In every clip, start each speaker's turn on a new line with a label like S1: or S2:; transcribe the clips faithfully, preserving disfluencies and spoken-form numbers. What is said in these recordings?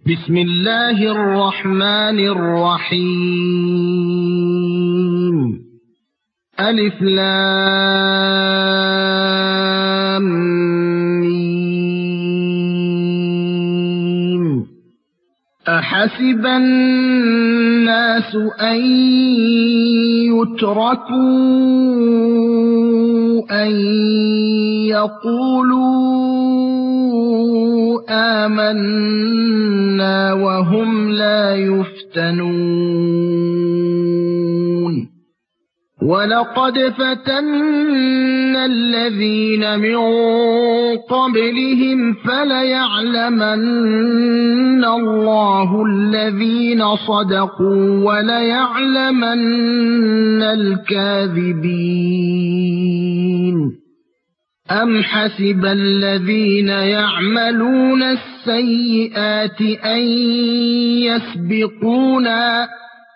S1: بسم الله الرحمن الرحيم. ألف لام ميم. أحسب الناس أن يتركوا أن يقولوا آمنا وهم لا يفتنون. ولقد فتنا الذين من قبلهم فليعلمن الله الذين صدقوا وليعلمن الكاذبين. أم حسب الذين يعملون السيئات أن يسبقونا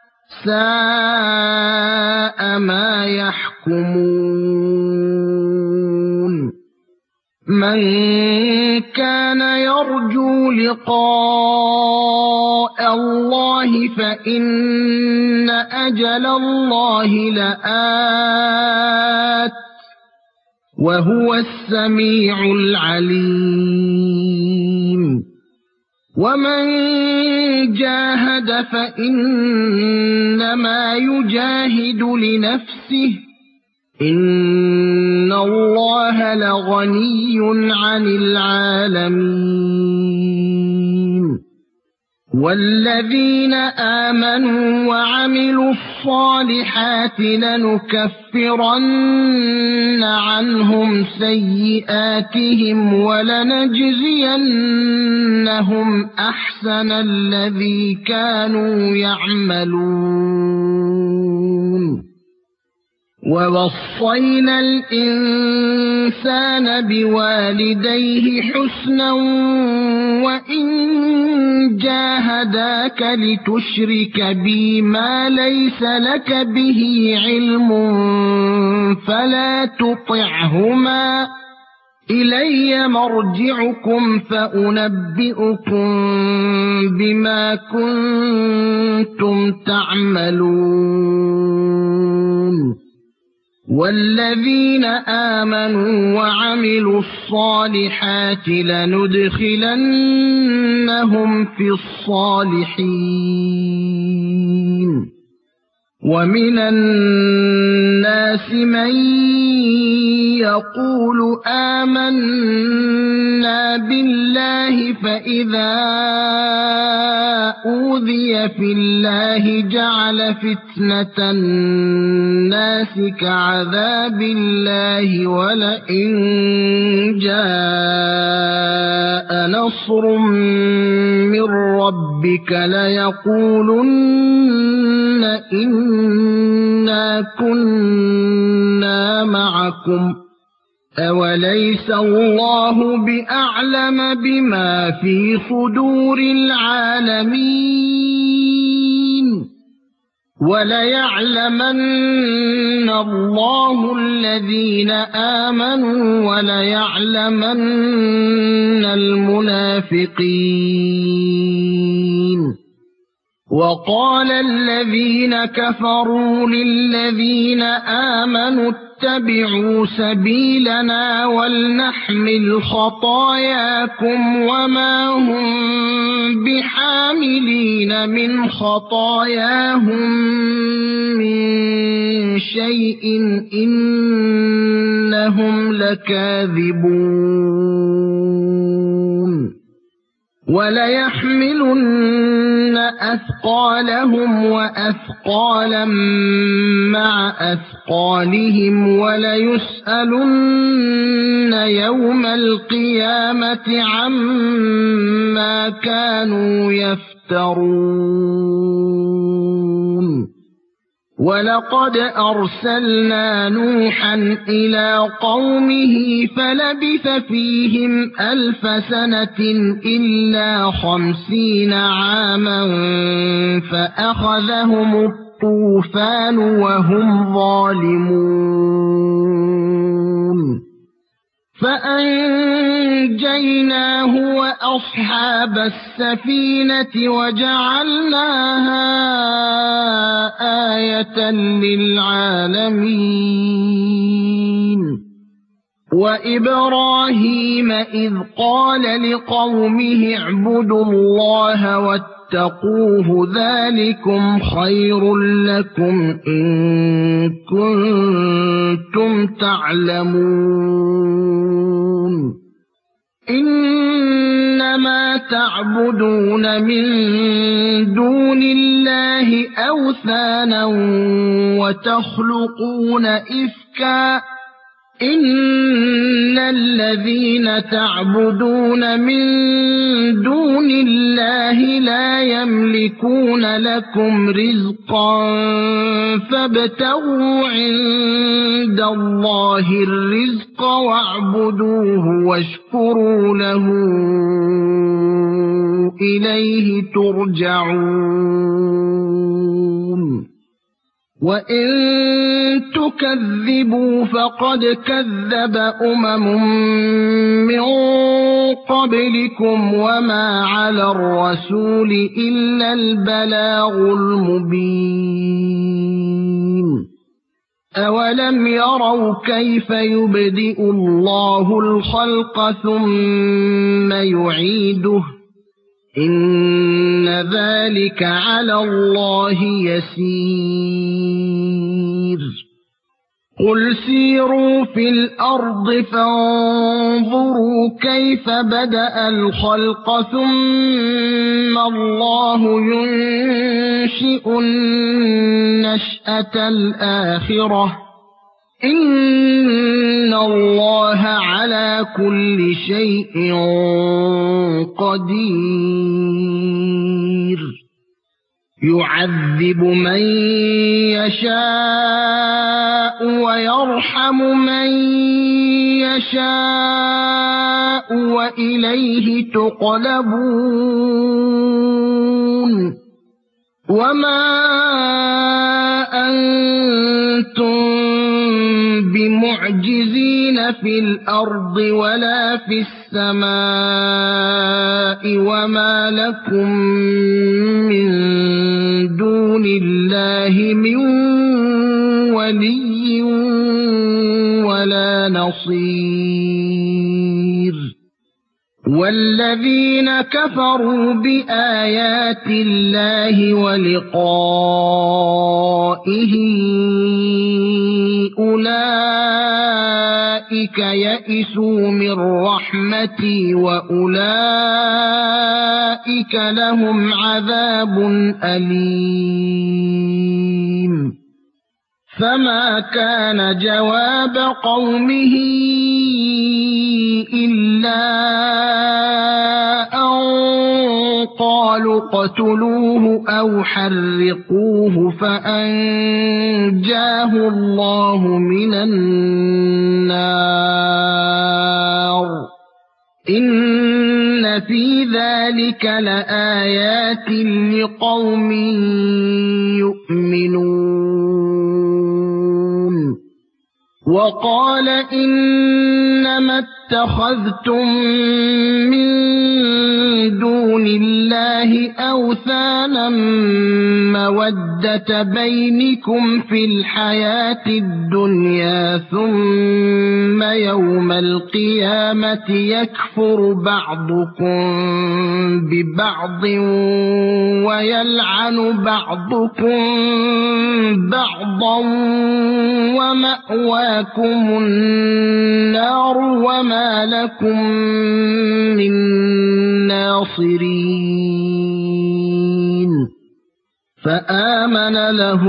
S1: ساء ما يحكمون. من كان يرجو لقاء الله فإن أجل الله لآت وهو السميع العليم. ومن جاهد فإنما يجاهد لنفسه إن الله لغني عن العالمين. والذين آمنوا وعملوا الصالحات لنكفرن عنهم سيئاتهم ولنجزينهم أحسن الذي كانوا يعملون. ووصينا الإنسان بوالديه حسنا وإن جاهداك لتشرك بي ما ليس لك به علم فلا تطعهما إلي مرجعكم فأنبئكم بما كنتم تعملون. والذين آمنوا وعملوا الصالحات لندخلنهم في الصالحين. ومن الناس من يقول آمنا بالله فإذا أوذي في الله جعل فتنة الناس كعذاب الله ولئن جاء نصر من ربك ليقولن إنا كنا معكم أوليس الله بأعلم بما في صدور العالمين. وليعلمن الله الذين آمنوا وليعلمن المنافقين. وقال الذين كفروا للذين آمنوا اتبعوا سبيلنا ولنحمل خطاياكم وما هم بحاملين من خطاياهم من شيء إنهم لكاذبون. وليحملن أثقالهم وأثقالا مع أثقالهم وليسألن يوم القيامة عما كانوا يفترون. ولقد أرسلنا نوحا إلى قومه فلبث فيهم ألف سنة إلا خمسين عاما فأخذهم الطوفان وهم ظالمون. فأنجيناه وأصحاب السفينة وجعلناها آية للعالمين وإبراهيم إذ قال لقومه اعبدوا الله واتقوه ذلكم خير لكم إن كنتم تعلمون إنما تعبدون من دون الله أوثانا وتخلقون إفكا إن الذين تعبدون من دون الله لا يملكون لكم رزقا فابتغوا عند الله الرزق واعبدوه واشكروا له إليه ترجعون وإن تكذبوا فقد كذب أمم من قبلكم وما على الرسول إلا البلاغ المبين أولم يروا كيف يبدئ الله الخلق ثم يعيده إن ذلك على الله يسير قل سيروا في الأرض فانظروا كيف بدأ الخلق ثم الله ينشئ النشأة الآخرة إن الله على كل شيء قدير يعذب من يشاء ويرحم من يشاء وإليه تقلبون وما أنتم بمعجزين في الأرض ولا في السماء وما لكم من دون الله من ولي ولا نصير والذين كفروا بآيات الله ولقائه أولئك يئسوا من رحمتي وأولئك لهم عذاب أليم فما كان جواب قومه إلا أن قالوا اقتلوه أو حرقوه فأنجاه الله من النار إن في ذلك لآيات لقوم يؤمنون وقال إنما اتخذتم من دون الله أوثانا مودة بينكم في الحياة الدنيا ثم يوم القيامة يكفر بعضكم ببعض ويلعن بعضكم بعضا ومأواكم النار وما لكم من ناصرين فآمن له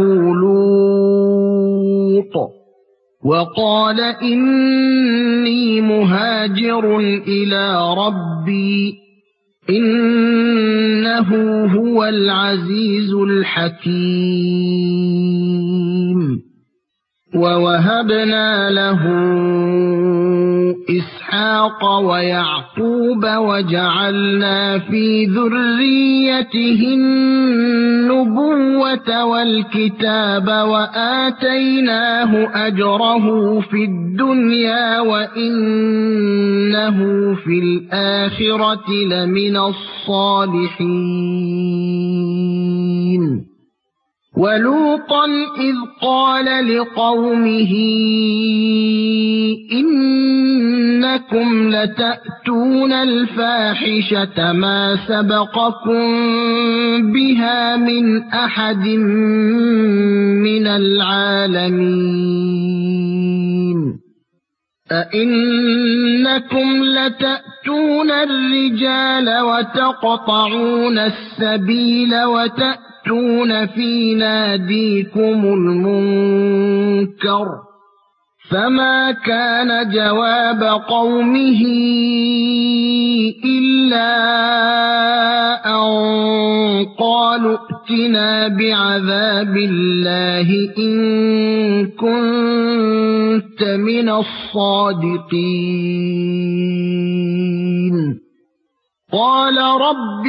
S1: لوط وقال إني مهاجر إلى ربي إنه هو العزيز الحكيم ووهبنا له إسحاق ويعقوب وجعلنا في ذريته النبوة والكتاب وآتيناه أجره في الدنيا وإنه في الآخرة لمن الصالحين ولوطا إذ قال لقومه إنكم لتأتون الفاحشة ما سبقكم بها من أحد من العالمين أئنكم لتأتون الرجال وتقطعون السبيل وتأتون تأتون في ناديكم المنكر فما كان جواب قومه إلا أن قالوا ائتنا بعذاب الله إن كنت من الصادقين قال رب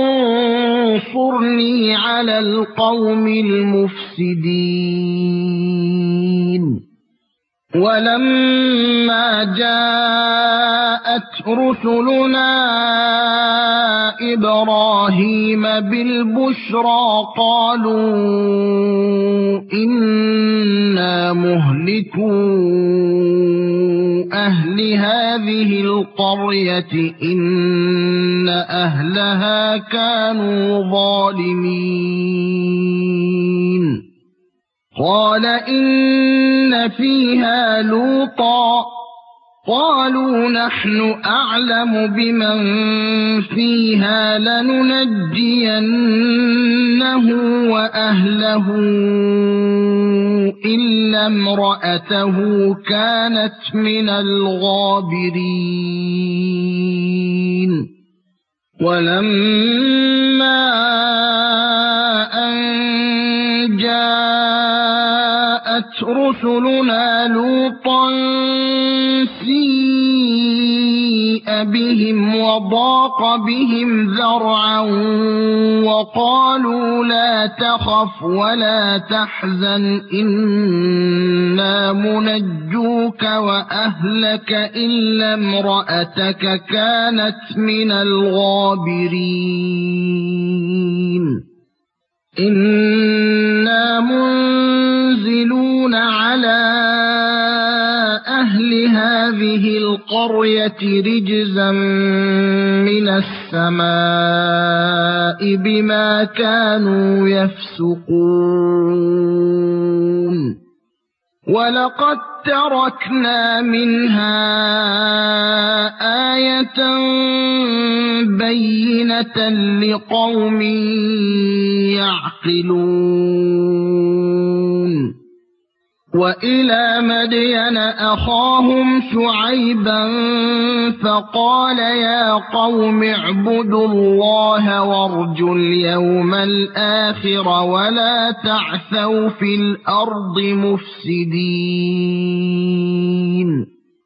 S1: انصرني على القوم المفسدين ولما جاءت رسلنا إبراهيم بالبشرى قالوا إنا مهلكون أهل هذه القرية إن أهلها كانوا ظالمين قال إن فيها لوطا قالوا نحن أعلم بمن فيها لننجينه وأهله إلا امرأته كانت من الغابرين ولما أن جاءت رسلنا لوطا سيء بهم وضاق بهم ذرعا وقالوا لا تخف ولا تحزن إنا منجوك وأهلك إلا امرأتك كانت من الغابرين إنا منزلون على أهل هذه القرية رجزا من السماء بما كانوا يفسقون ولقد تركنا منها آية بينة لقوم يعقلون وإلى مدين أخاهم شعيبا فقال يا قوم اعبدوا الله وارجوا اليوم الآخر ولا تعثوا في الأرض مفسدين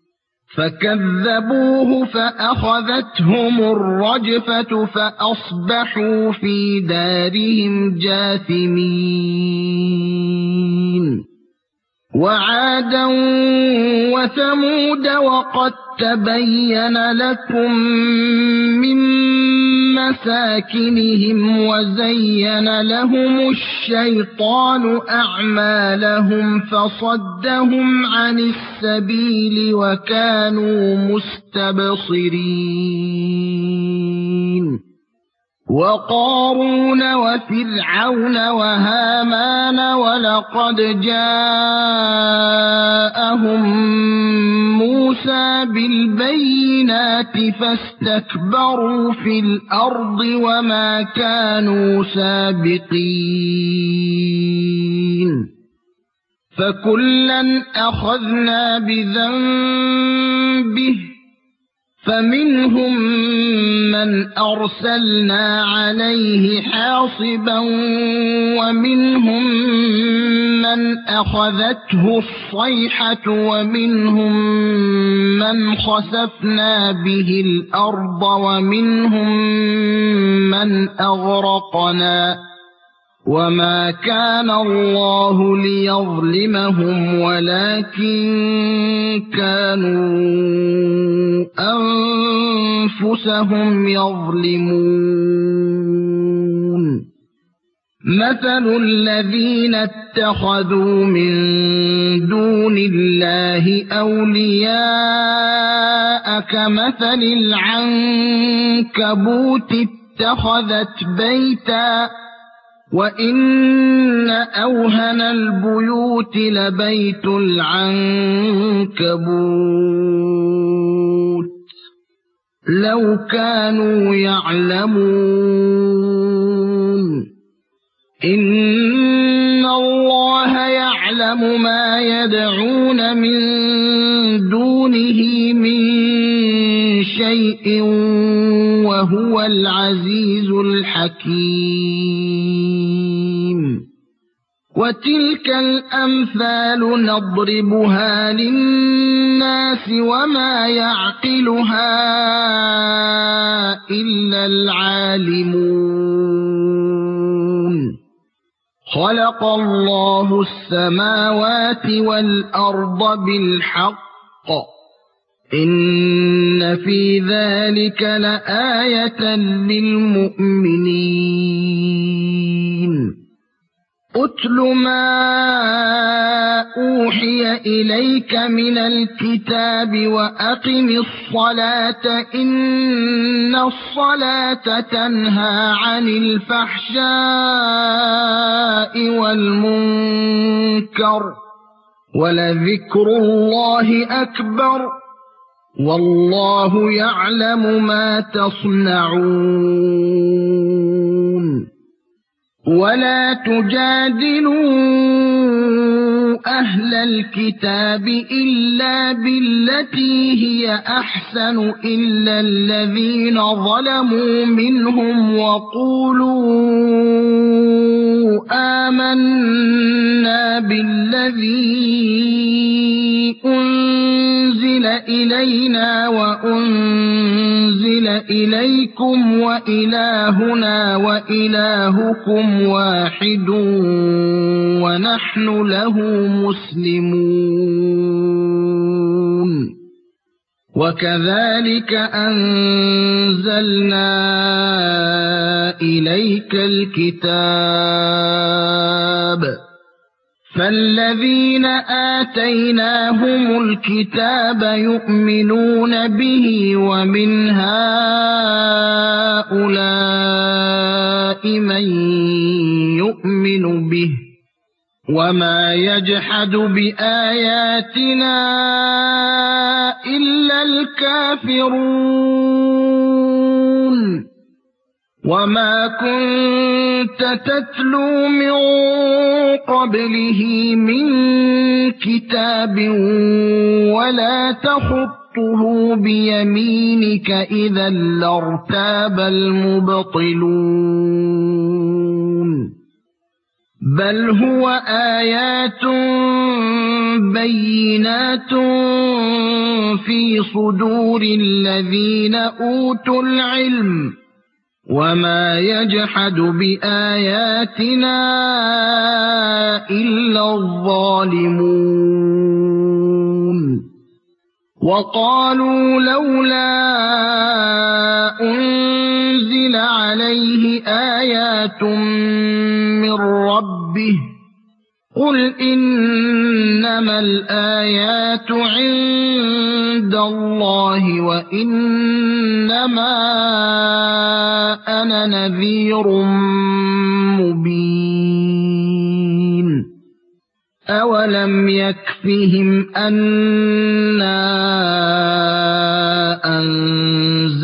S1: فكذبوه فأخذتهم الرجفة فأصبحوا في دارهم جاثمين وعادا وثمود وقد تبين لكم من مساكنهم وزين لهم الشيطان أعمالهم فصدهم عن السبيل وكانوا مستبصرين وقارون وفرعون وهامان ولقد جاءهم موسى بالبينات فاستكبروا في الأرض وما كانوا سابقين فكلا أخذنا بذنبه فمنهم من أرسلنا عليه حاصبا ومنهم من أخذته الصيحة ومنهم من خسفنا به الأرض ومنهم من أغرقنا وما كان الله ليظلمهم ولكن كانوا أنفسهم يظلمون مثل الذين اتخذوا من دون الله أولياء كمثل العنكبوت اتخذت بيتا وإن أوهن البيوت لبيت العنكبوت لو كانوا يعلمون إن الله يعلم ما يدعون من دونه من شيء وهو العزيز الحكيم وتلك الأمثال نضربها للناس وما يعقلها إلا العالمون خلق الله السماوات والأرض بالحق إن في ذلك لآية للمؤمنين أتل ما أوحي إليك من الكتاب وأقم الصلاة إن الصلاة تنهى عن الفحشاء والمنكر ولذكر الله أكبر والله يعلم ما تصنعون ولا تجادلوا أهل الكتاب إلا بالتي هي أحسن إلا الذين ظلموا منهم وقولوا آمنا بالذي أنزل إلينا وأنزل إليكم وإلهنا وإلهكم واحد ونحن له مسلمون وكذلك أنزلنا إليك الكتاب فالذين آتيناهم الكتاب يؤمنون به ومن هؤلاء من يؤمن به وما يجحد بآياتنا إلا الكافرون وما كنت تتلو من قبله من كتاب ولا تخطه بيمينك إذا لارتاب المبطلون بل هو آيات بينات في صدور الذين أوتوا العلم وما يجحد بآياتنا إلا الظالمون وقالوا لولا أنزل عليه آيات من ربه قل إنما الآيات عند الله وإنما أنا نذير مبين أولم يكفهم أنا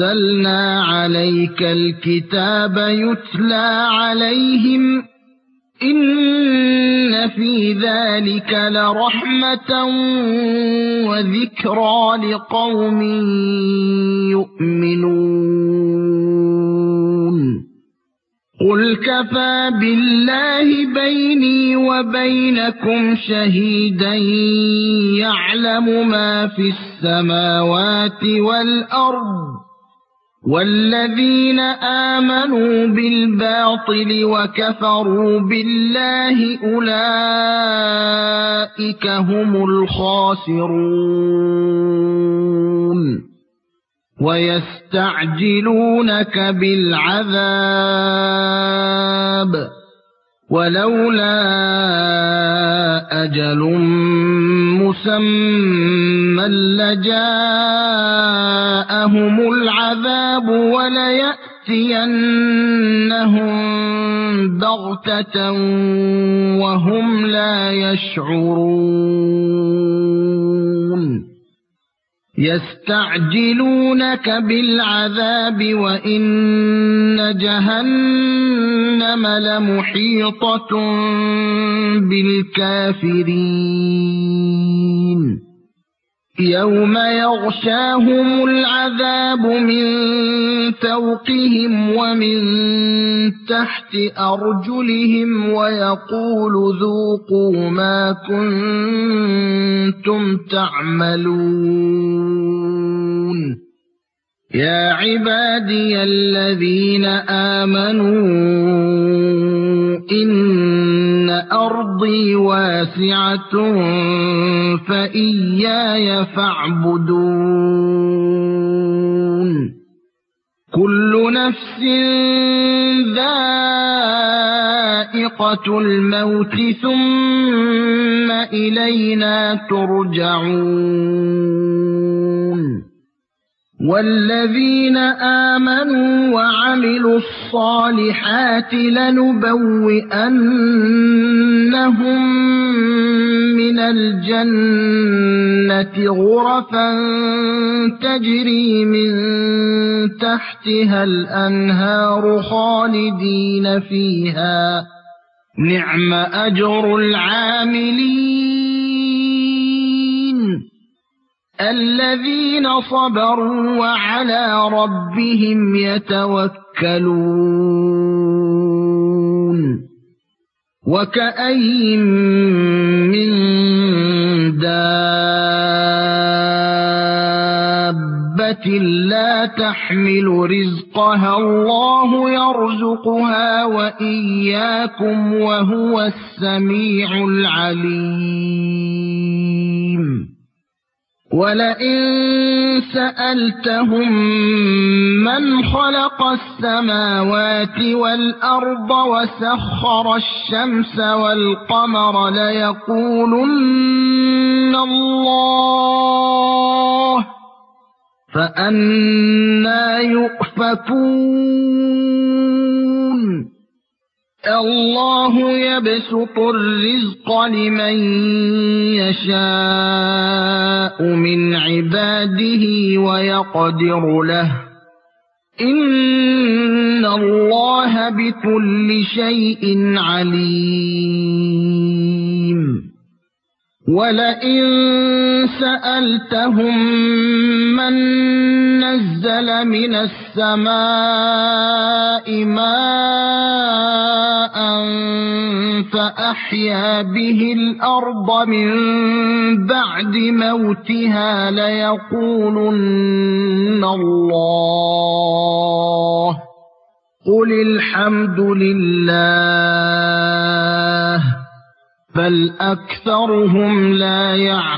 S1: أنزلنا عليك الكتاب يتلى عليهم إن في ذلك لرحمة وذكرى لقوم يؤمنون قل كفى بالله بيني وبينكم شهيدا يعلم ما في السماوات والأرض والذين آمنوا بالباطل وكفروا بالله أولئك هم الخاسرون ويستعجلونك بالعذاب ولولا أجل مسمى لجاءهم العذاب وليأتينهم بغتة وهم لا يشعرون يستعجلونك بالعذاب وإن جهنم لمحيطة بالكافرين يوم يغشاهم العذاب من فوقهم ومن تحت أرجلهم ويقول ذوقوا ما كنتم تعملون يا عبادي الذين آمنوا إن أرضي واسعة فإياي فاعبدون كل نفس ذائقة الموت ثم إلينا ترجعون والذين آمنوا وعملوا الصالحات لنبوئنهم من الجنة غرفا تجري من تحتها الأنهار خالدين فيها نعم أجر العاملين الذين صبروا وعلى ربهم يتوكلون وكأين من دابة لا تحمل رزقها الله يرزقها وإياكم وهو السميع العليم ولئن سألتهم من خلق السماوات والأرض وسخر الشمس والقمر ليقولن الله فأنى يؤفكون الله يبسط الرزق لمن يشاء من عباده ويقدر له إن الله بكل شيء عليم ولئن سألتهم من نزل من السماء ماء فأحيا به الأرض من بعد موتها ليقولن الله قل الحمد لله بل أكثرهم لا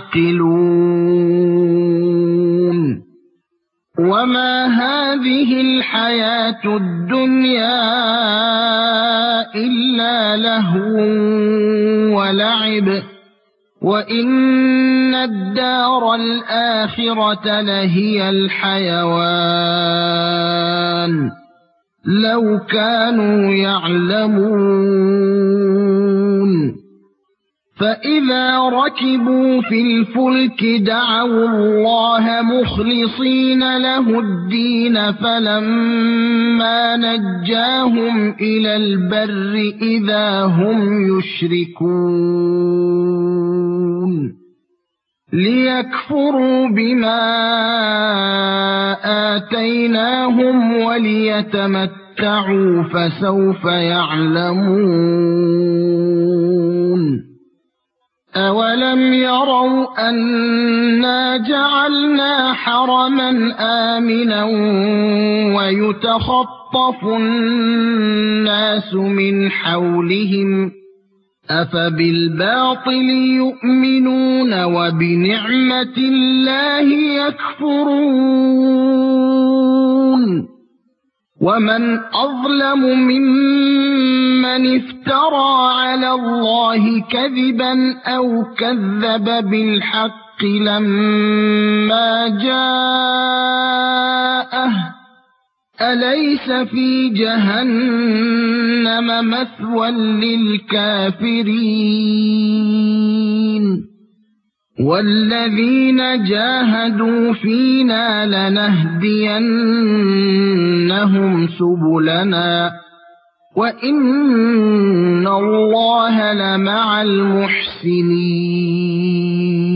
S1: يعقلون وما هذه الحياة الدنيا إلا لهو ولعب وإن الدار الآخرة لهي الحيوان لو كانوا يعلمون فإذا ركبوا في الفلك دعوا الله مخلصين له الدين فلما نجاهم إلى البر إذا هم يشركون ليكفروا بما آتيناهم وليتمتعوا فسوف يعلمون أولم يروا أنا جعلنا حرما آمنا ويتخطف الناس من حولهم أفبالباطل يؤمنون وبنعمة الله يكفرون ومن أظلم ممن افترى على الله كذبا أو كذب بالحق لما جاءه أليس في جهنم مثوى للكافرين والذين جاهدوا فينا لنهدينهم سبلنا وإن الله لمع المحسنين